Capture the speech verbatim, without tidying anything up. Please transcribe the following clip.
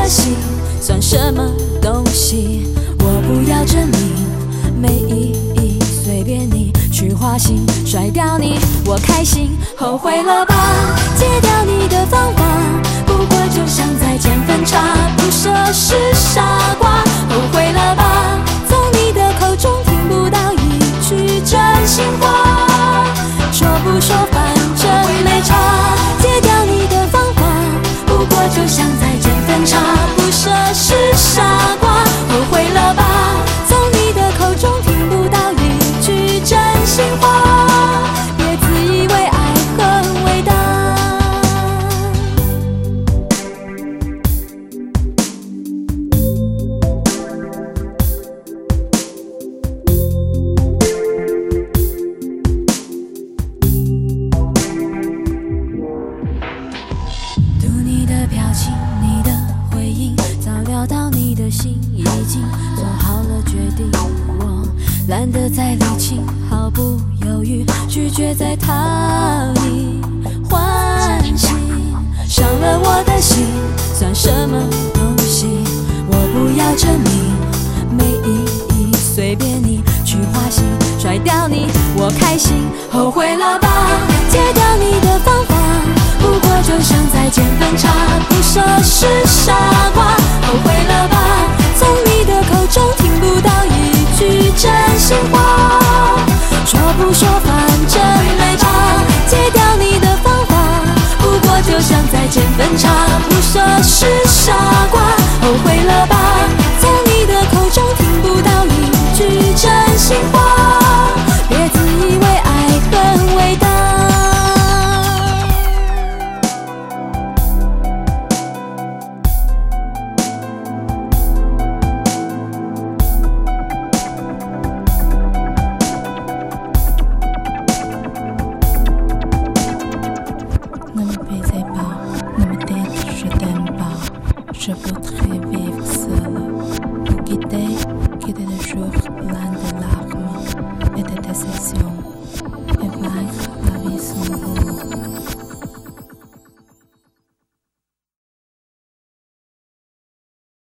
的心算什么东西？我不要证明，没意义，随便你去花心，甩掉你，我开心。后悔了吧？戒掉你的方法，不过就像在捡分叉，不舍是傻瓜。后悔了吧？从你的口中听不到一句真心话，说不说反正没差。戒掉你的方法，不过就像在捡分叉，不舍是傻瓜。后悔了吧？从你的口中听不到一句真心话，别自以为爱很伟大。读你的表情，你的回应，早料到你的心已经做好了决定。我懒得再理清，毫不犹豫拒绝再讨你欢喜。伤了我的心算什么东西？我不要证明，没意义，随便你去花心，甩掉你，我开心。后悔了吧？戒掉你的方法，不过就像在捡分叉，不舍是傻瓜。后悔了吧？从你的口中听不到一句真心话，说不说反正没差。戒掉你的方法，不过就像在捡分叉，不舍是傻瓜。后悔了吧？从你的口中听不到一句真心话，别自以为爱很伟大。 Je voudrais vivre seule, pour quitter, quitter le jour plein de larmes et de déceptions.